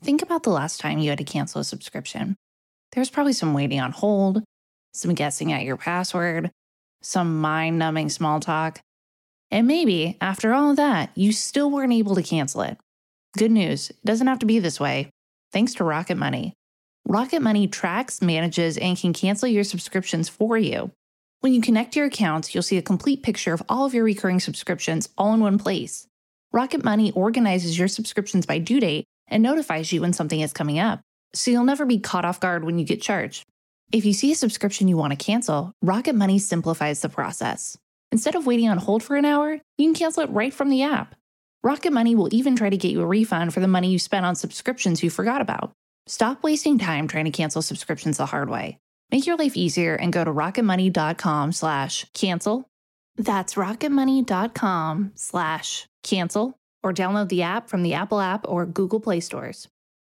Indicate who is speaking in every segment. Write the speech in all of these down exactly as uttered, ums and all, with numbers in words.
Speaker 1: Think about the last time you had to cancel a subscription. There was probably some waiting on hold, some guessing at your password, some mind-numbing small talk. And maybe, after all of that, you still weren't able to cancel it. Good news, it doesn't have to be this way. Thanks to Rocket Money. Rocket Money tracks, manages, and can cancel your subscriptions for you. When you connect your accounts, you'll see a complete picture of all of your recurring subscriptions all in one place. Rocket Money organizes your subscriptions by due date and notifies you when something is coming up, so you'll never be caught off guard when you get charged. If you see a subscription you want to cancel, Rocket Money simplifies the process. Instead of waiting on hold for an hour, you can cancel it right from the app. Rocket Money will even try to get you a refund for the money you spent on subscriptions you forgot about. Stop wasting time trying to cancel subscriptions the hard way. Make your life easier and go to rocketmoney.com slash cancel. That's rocketmoney.com slash cancel, or download the app from the Apple app or Google Play stores.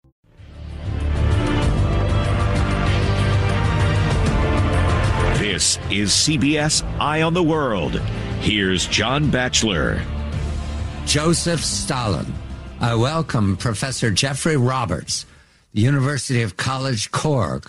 Speaker 2: This is C B S Eye on the World. Here's John Batchelor.
Speaker 3: Joseph Stalin. I welcome Professor Jeffrey Roberts, the University of College Cork.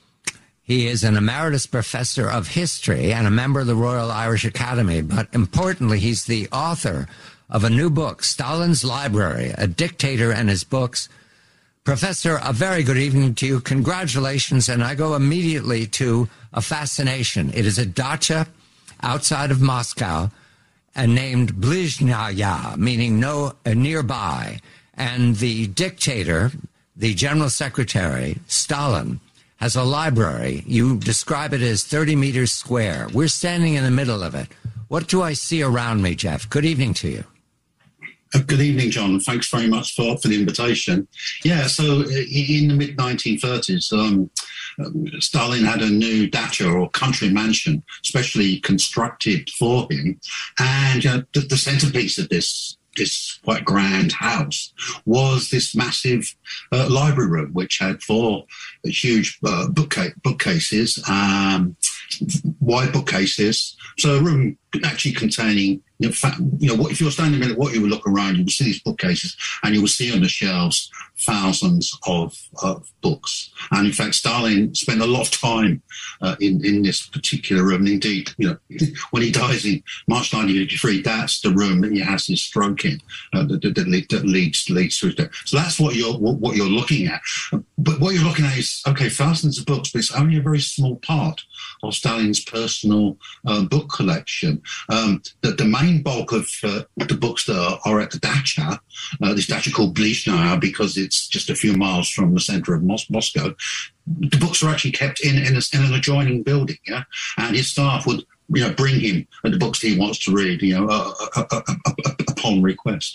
Speaker 3: He is an emeritus professor of history and a member of the Royal Irish Academy, but importantly, he's the author of a new book, Stalin's Library, A Dictator and His Books. Professor, a very good evening to you. Congratulations, and I go immediately to a fascination. It is a dacha outside of Moscow and named Blizhnaya, meaning no uh, nearby. And the dictator, the general secretary, Stalin, has a library. You describe it as thirty meters square. We're standing in the middle of it. What do I see around me, Jeff? Good evening to you.
Speaker 4: Good evening, John. Thanks very much for, for the invitation. Yeah, so in the mid nineteen thirties, um, Stalin had a new dacha or country mansion specially constructed for him. And uh, the, the centerpiece of this this quite grand house was this massive uh, library room, which had four huge uh, bookcase, bookcases, um, wide bookcases. So a room actually containing, you know, fa- you know what, if you're standing in it, what you would look around, you will see these bookcases, and you will see on the shelves thousands of, of books. And in fact, Stalin spent a lot of time uh, in, in this particular room. And indeed, you know, when he dies in March nineteen fifty-three, that's the room that he has his stroke in, uh, that, that, lead, that leads leads through there. So that's what you're what you're looking at. But what you're looking at is, okay, thousands of books, but it's only a very small part of Stalin's personal uh, book collection. Um, the, the main bulk of uh, the books that are, are at the dacha, uh, this dacha called Blizhnaya, because it's just a few miles from the center of Mos- Moscow, the books are actually kept in, in, a, in an adjoining building, yeah? And his staff would, you know, bring him the books he wants to read, you know, uh, uh, uh, uh, uh, upon request.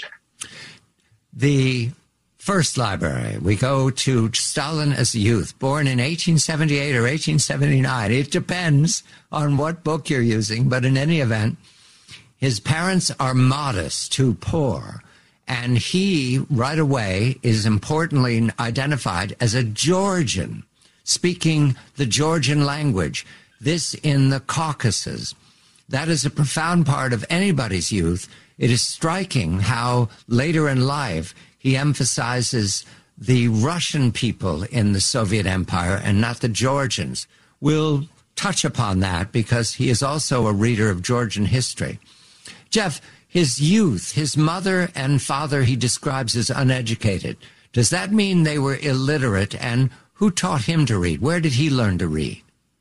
Speaker 3: The first library, we go to Stalin as a youth, born in eighteen seventy-eight or eighteen seventy-nine. It depends on what book you're using, but in any event, his parents are modest, too poor, and he, right away, is importantly identified as a Georgian, speaking the Georgian language, this in the Caucasus. That is a profound part of anybody's youth. It is striking how later in life he emphasizes the Russian people in the Soviet Empire and not the Georgians. We'll touch upon that because he is also a reader of Georgian history. Jeff, his youth, his mother and father he describes as uneducated. Does that mean they were illiterate? And who taught him to read? Where did he learn to read?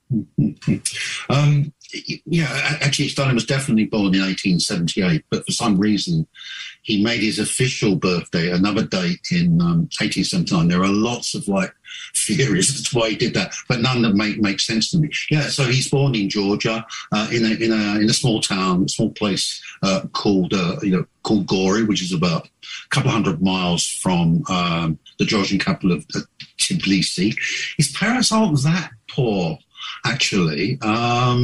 Speaker 4: um, yeah, actually, Stalin was definitely born in eighteen seventy-eight, but for some reason, he made his official birthday another date in um, eighteen seventy-nine. There are lots of like theories as to why he did that, but none that make make sense to me. Yeah, so he's born in Georgia, uh, in a in a in a small town, a small place uh, called uh, you know called Gori, which is about a couple of hundred miles from um, the Georgian capital of uh, Tbilisi. His parents aren't that poor, actually. Um,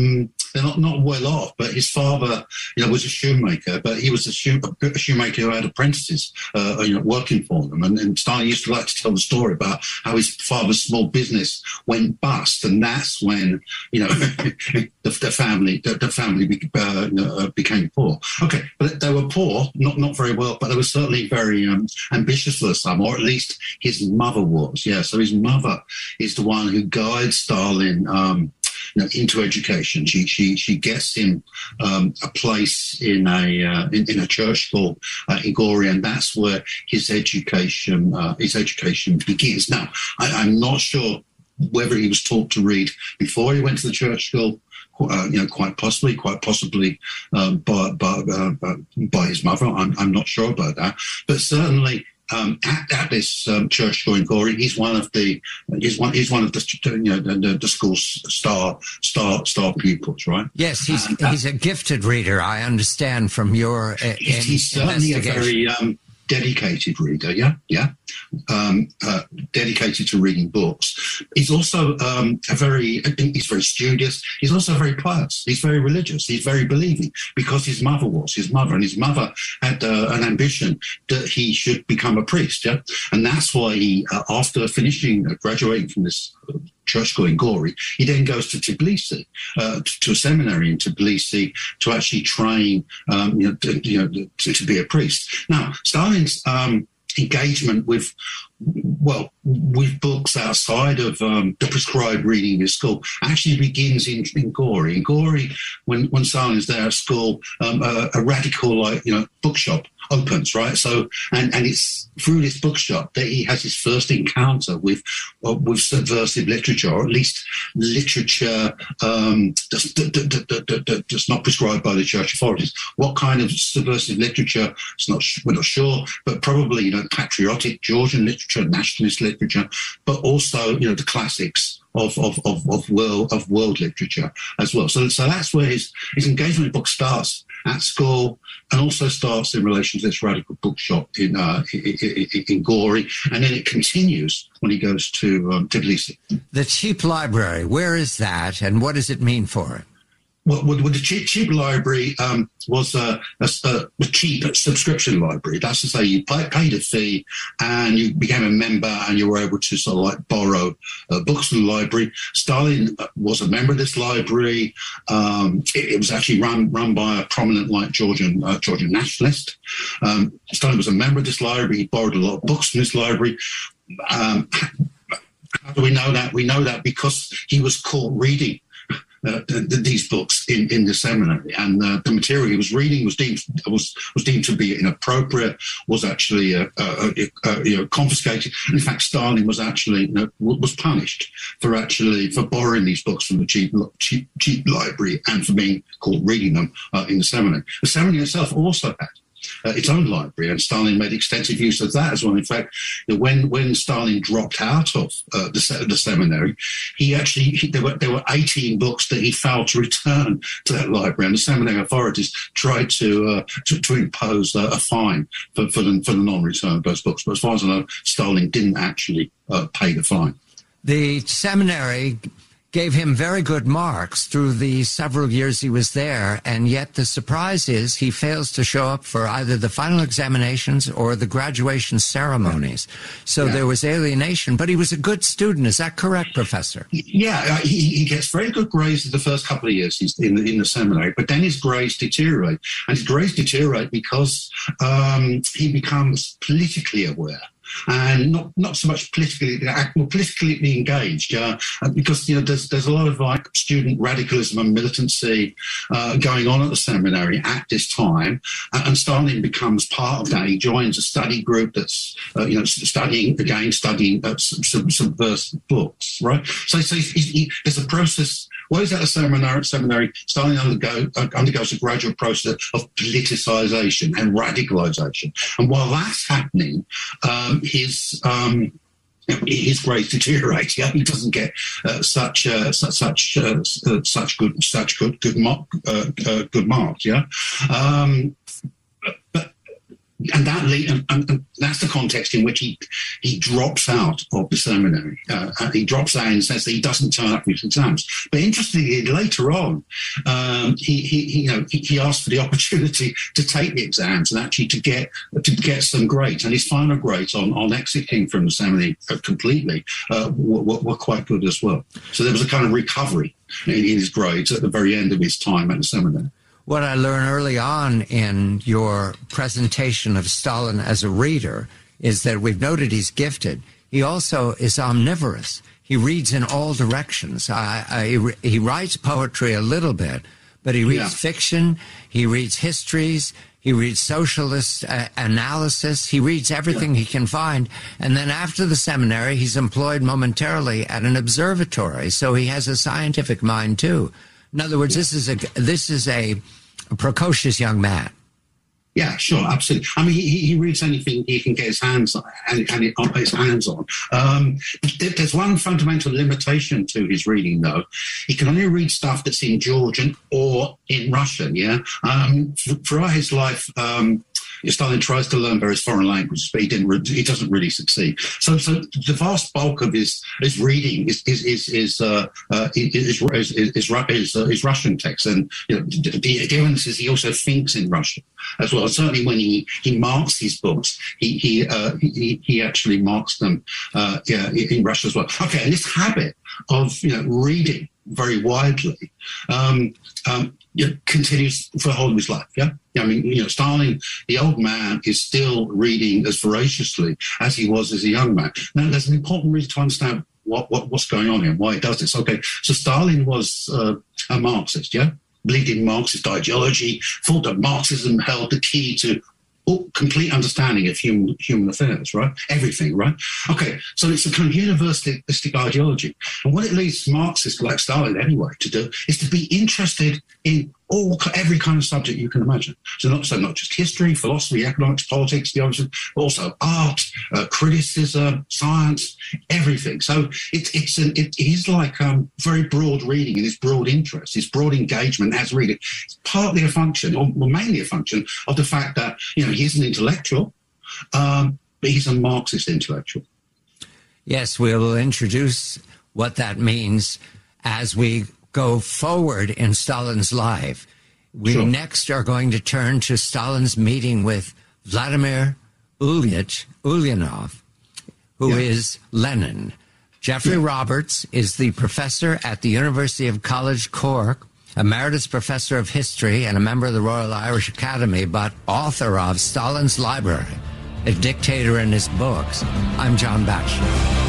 Speaker 4: they're not, not well off, but his father, you know, was a shoemaker, but he was a, shoe, a shoemaker who had apprentices, uh, you know, working for them. And, and Stalin used to like to tell the story about how his father's small business went bust, and that's when, you know, the, the family, the, the family be, uh, you know, became poor. Okay, but they were poor, not not very well, but they were certainly very um, ambitious for the son, or at least his mother was. Yeah, so his mother is the one who guides Stalin um, you know, into education. She she she gets him um, a place in a uh, in, in a church school uh, in Gori, and that's where his education uh, his education begins. Now, I, I'm not sure whether he was taught to read before he went to the church school. Uh, you know, quite possibly, quite possibly um, by by, uh, by his mother. I'm, I'm not sure about that, but certainly um, at, at this um, church school in Gori, he's one of the he's one he's one of the you know the, the school's star star star pupils, right?
Speaker 3: Yes, he's
Speaker 4: and, uh,
Speaker 3: he's a gifted reader. I understand from your uh,
Speaker 4: he's, he's certainly a very um, dedicated reader. Yeah, yeah. Um, uh, dedicated to reading books. He's also um, a very, he's very studious. He's also very pious. He's very religious. He's very believing because his mother was, his mother, and his mother had uh, an ambition that he should become a priest. Yeah, and that's why he, uh, after finishing, uh, graduating from this uh, church school in Gori, he then goes to Tbilisi, uh, to, to a seminary in Tbilisi to actually train, um, you know, to, you know to, to be a priest. Now, Stalin's um, engagement with, well, with books outside of um, the prescribed reading in school actually begins in, in Gori. In Gori, when, when Stalin is there at school, um, a, a radical, like, you know, bookshop opens, right? So, and, and it's through this bookshop that he has his first encounter with uh, with subversive literature, or at least literature um, that's, that, that, that, that, that's not prescribed by the church authorities. What kind of subversive literature? It's not, we're not sure, but probably, you know, patriotic Georgian literature, nationalist literature, but also, you know, the classics of of of, of world of world literature as well. So, so that's where his his engagement with books starts at school, and also starts in relation to this radical bookshop in uh, in, in, in Gori, and then it continues when he goes to um, Tbilisi.
Speaker 3: The cheap library, where is that, and what does it mean for him?
Speaker 4: Well, well, the cheap, cheap library um, was a, a, a cheap subscription library. That's to say, you pay, paid a fee and you became a member, and you were able to sort of like borrow uh, books from the library. Stalin was a member of this library. Um, it, it was actually run run by a prominent, like Georgian uh, Georgian nationalist. Um, Stalin was a member of this library. He borrowed a lot of books from this library. Um, how do we know that? We know that because he was caught reading Uh, these books in, in the seminary, and uh, the material he was reading was deemed was was deemed to be inappropriate, was actually uh, uh, uh, you know, confiscated. And in fact, Stalin was actually you know, was punished for actually for borrowing these books from the cheap cheap, cheap library and for being caught reading them uh, in the seminary. The seminary itself also had Uh, its own library, and Stalin made extensive use of that as well. In fact, you know, when when Stalin dropped out of uh, the, the seminary, he actually he, there were there were eighteen books that he failed to return to that library, and the seminary authorities tried to uh, to, to impose uh, a fine for for the, for the non-return of those books. But as far as I know, Stalin didn't actually uh, pay the fine.
Speaker 3: The seminary gave him very good marks through the several years he was there, and yet the surprise is he fails to show up for either the final examinations or the graduation ceremonies. So yeah. There was alienation, but he was a good student. Is that correct, Professor?
Speaker 4: Yeah, uh, he, he gets very good grades the first couple of years he's in the, in the seminary, but then his grades deteriorate. And his grades deteriorate because um, he becomes politically aware. And not not so much politically well, politically engaged, uh, because you know there's there's a lot of like student radicalism and militancy uh, going on at the seminary at this time, and Stalin becomes part of that. He joins a study group that's uh, you know studying again studying uh, sub- subversive books, right? So so he's, he, there's a process. While he's at the seminary, seminary Stalin undergo, uh, undergoes a gradual process of politicization and radicalization. And while that's happening, um, his um, his grades deteriorate. Yeah, he doesn't get uh, such uh, such such uh, such good such good good mark uh, uh, good marks. Yeah, um, but and that and, and, and that's the context in which he he drops out of the seminary. Uh, he drops out and says that he doesn't turn up for his exams. But interestingly, later on, um, he, he, he you know he, he asked for the opportunity to take the exams and actually to get to get some grades. And his final grades on, on exiting from the seminary completely uh, were, were quite good as well. So there was a kind of recovery in his grades at the very end of his time at the seminary.
Speaker 3: What I learned early on in your presentation of Stalin as a reader is that we've noted he's gifted. He also is omnivorous. He reads in all directions. I, I, he, he writes poetry a little bit, but he reads yeah. fiction, he reads histories, he reads socialist uh, analysis, he reads everything yeah. he can find. And then after the seminary, he's employed momentarily at an observatory, so he has a scientific mind too. In other words, yeah. this is a this is a, a precocious young man.
Speaker 4: Yeah, sure, absolutely. I mean, he, he reads anything he can get his hands on, and, and it, his hands on. Um, there's one fundamental limitation to his reading, though. He can only read stuff that's in Georgian or in Russian. Yeah, um, throughout his life, um, Stalin tries to learn various foreign languages, but he didn't. Re- he doesn't really succeed. So, so the vast bulk of his his reading is is is is uh, uh, is, is, is, is, is, uh, is Russian text, and you know, the, the evidence is he also thinks in Russian as well. Certainly, when he, he marks his books, he he uh, he, he actually marks them uh, yeah, in Russian as well. Okay, and this habit of you know reading very widely um, um, you know, continues for the whole of his life. Yeah, I mean, you know, Stalin, the old man, is still reading as voraciously as he was as a young man. Now, there's an important reason to understand what, what what's going on here, and why he does this. Okay, so Stalin was uh, a Marxist, yeah, believed in Marxist ideology, thought that Marxism held the key to complete understanding of human human affairs, right? Everything, right? Okay, so it's a kind of universalistic ideology. And what it leads Marxists like Stalin anyway to do is to be interested in all every kind of subject you can imagine. So not so not just history, philosophy, economics, politics, theology, but also art, uh, criticism, science, everything. So it's it's an, it is like um, very broad reading and his broad interest, his broad engagement as reading. It's partly a function, or mainly a function, of the fact that you know he's an intellectual, um, but he's a Marxist intellectual.
Speaker 3: Yes, we will introduce what that means as we go forward in Stalin's life. We sure. next are going to turn to Stalin's meeting with Vladimir Ulyich, Ulyanov, who yeah. is Lenin. Jeffrey yeah. Roberts is the professor at the University of College Cork, emeritus professor of history and a member of the Royal Irish Academy, but author of Stalin's Library, a dictator in his books. I'm John Batchelor.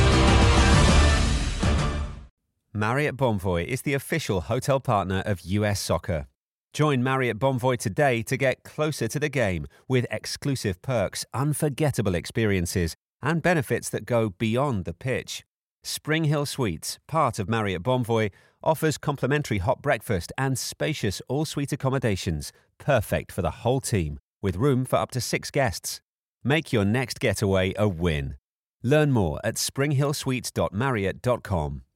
Speaker 5: Marriott Bonvoy is the official hotel partner of U S Soccer. Join Marriott Bonvoy today to get closer to the game with exclusive perks, unforgettable experiences, and benefits that go beyond the pitch. Spring Hill Suites, part of Marriott Bonvoy, offers complimentary hot breakfast and spacious all-suite accommodations, perfect for the whole team, with room for up to six guests. Make your next getaway a win. Learn more at spring hill suites dot marriott dot com.